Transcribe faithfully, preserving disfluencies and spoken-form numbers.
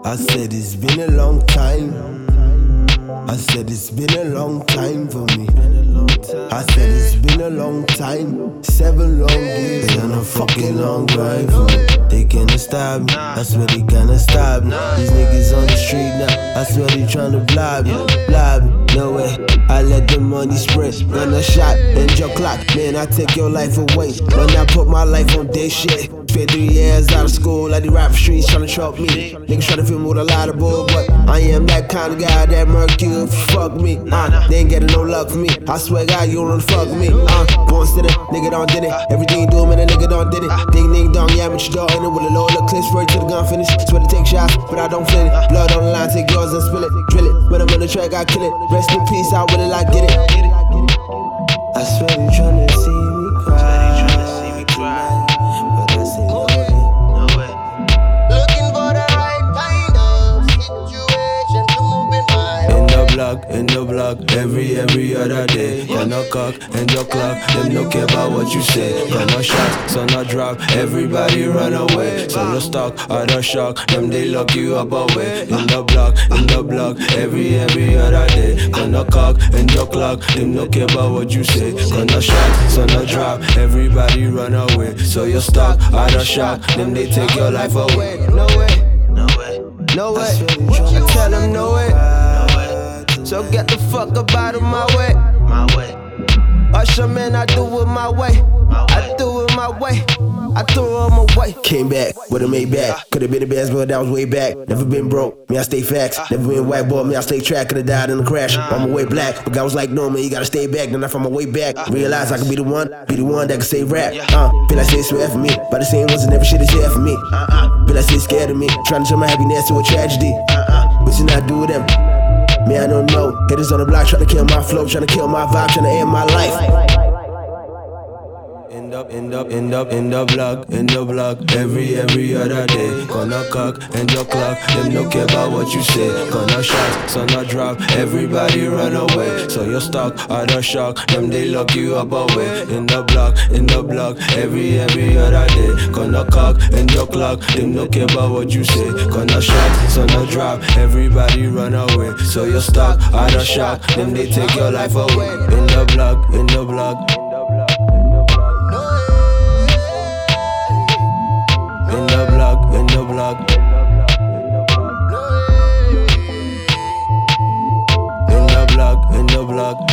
I said it's been a long time. I said it's been a long time for me. I said it's been a long time. Seven long years and a fucking long drive for me. They can't stop me, I swear they can't stop me. These niggas on the street now, I swear they tryna block me, block me. No way, I let the money spread. Run a shot, end your clock. Man, I take your life away. When I put my life on this shit. Spent three years out of school, like the rap streets tryna trap me. Niggas tryna fill me with a lot of bull, but I am that kind of guy that murk you if you fuck me. Uh, they ain't getting no luck for me. I swear God, you don't fuck me. Uh, born to the nigga don't did it. Everything you do, man, a nigga don't did it. Ding ding dong, yeah, but you don't end it with a low look clip straight to the gun finish. Swear to take shots, but I don't feel it. Blood on the line, take yours and spill it, drill it. When I'm on the track, I kill it. Rest in peace, I will it, I get it. I swear you tryna see me cry. In the block, every, every other day. Gonna cock and your clock, them no care about what you say. Gonna shot, so not drop, everybody run away. So no stock, other shock, them they lock you up away. In the block, in the block, every, every other day. Gonna cock and your clock, them no care about what you say. Gonna shot, so not drop, everybody run away. So your stock, other shock, them they take your life away. No way, no way, no way. I tell them no way. So get the fuck up out of my way. My way. Usher man, I do it my way. I do it my way. I threw him away. Came back with a made back. Could've been the best, but that was way back. Never been broke, me I stay facts. Never been white boy, me I stay track. Could've died in a crash. On my way black, but God was like, no man, you gotta stay back. Then I found my way back. Realized I could be the one, be the one that can say rap. Uh, feel like say swear for me, but the same ones that never shit is here for me. Feel like say scared of me, trying to turn my happiness to a tragedy. But you not do them. Man, I don't know. Hitters on the block trying to kill my flow, trying to kill my vibe, trying to end my life. End up, end up, end up, in the block, in the block, every, every other day. Gonna cock and your clock, them no care about what you say. Gonna shot, so not drop, everybody run away. So you're stuck, other shock, them they lock you up away. In the block, in the block, every, every other day. Gonna cock and your clock, them no care about what you say. Gonna shot, so not drop, everybody run away. So you're stuck, other shock, them they take your life away. In the block, in the block. In the block, in the block. In the block, in the block.